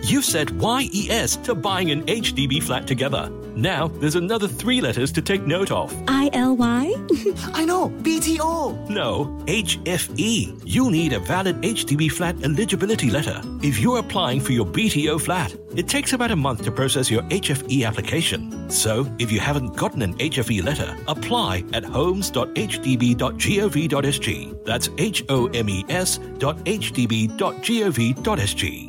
You've said YES to buying an HDB flat together. Now, there's another 3 letters to take note of. ILY? I know, BTO. No, HFE. You'll need a valid HDB flat eligibility letter if you're applying for your BTO flat. It takes about a month to process your HFE application. So, if you haven't gotten an HFE letter, apply at homes.hdb.gov.sg. That's homes.hdb.gov.sg.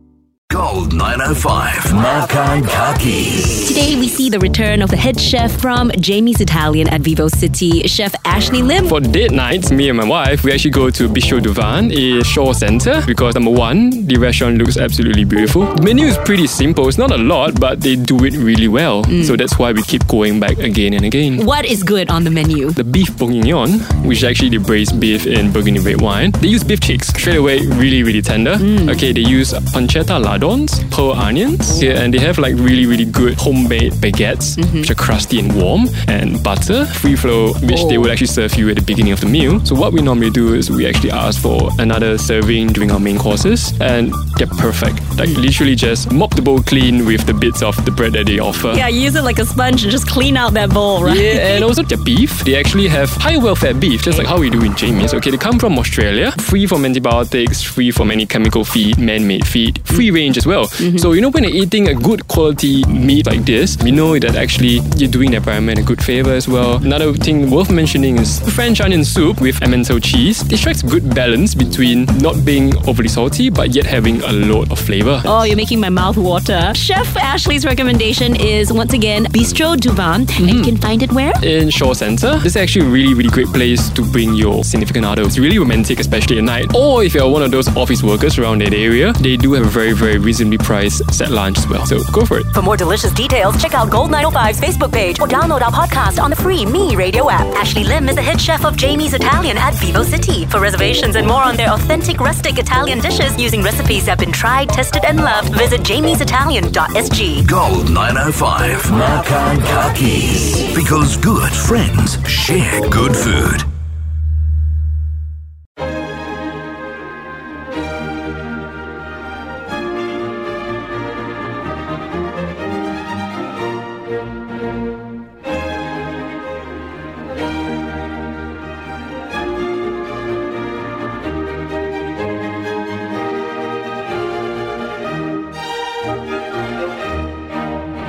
Gold 905, Makan Kaki. Today we see the return of the head chef from Jamie's Italian at Vivo City, Chef Ashley Lim. For date nights, me and my wife, we actually go to Bistro du Vin in Shaw Centre because number one, the restaurant looks absolutely beautiful. The menu is pretty simple. It's not a lot, but they do it really well. So that's why we keep going back again and again. What is good on the menu? The beef bourguignon, which is actually the braised beef in Burgundy red wine. They use beef cheeks. Straight away, really, really tender. Okay, they use pancetta lardons, pearl onions, and they have like really, really good homemade baguettes, which are crusty and warm, and butter, free flow, which they would actually serve you at the beginning of the meal. So what we normally do is we actually ask for another serving during our main courses, and they're perfect. Like literally just mop the bowl clean with the bits of the bread that they offer. Yeah, use it like a sponge and just clean out that bowl, right? Yeah, and also their beef, they actually have high welfare beef, just like how we do in Jamie's. Okay, they come from Australia, free from antibiotics, free from any chemical feed, man-made feed, free range as well. So you know, when you're eating a good quality meat like this, we know that actually you're doing the environment a good favor as well. Another thing worth mentioning is French onion soup with Emmental cheese. It strikes a good balance between not being overly salty but yet having a lot of flavor. Oh, you're making my mouth water. Chef Ashley's recommendation is once again Bistro du Vin, and you can find it where? In Shaw Centre. This is actually a really, really great place to bring your significant other. It's really romantic, especially at night. Or if you're one of those office workers around that area, they do have a very, very reasonably priced set lunch as well. So go for it. For more delicious details, check out Gold 905's Facebook page or download our podcast on the free Me Radio app. Ashley Lim is the head chef of Jamie's Italian at Vivo City. For reservations and more on their authentic rustic Italian dishes using recipes that have been tried, tested and loved, visit jamiesitalian.sg. Gold 905, Makan Kaki. Because good friends share good food.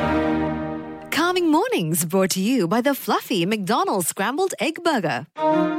Mornings brought to you by the fluffy McDonald's Scrambled Egg Burger.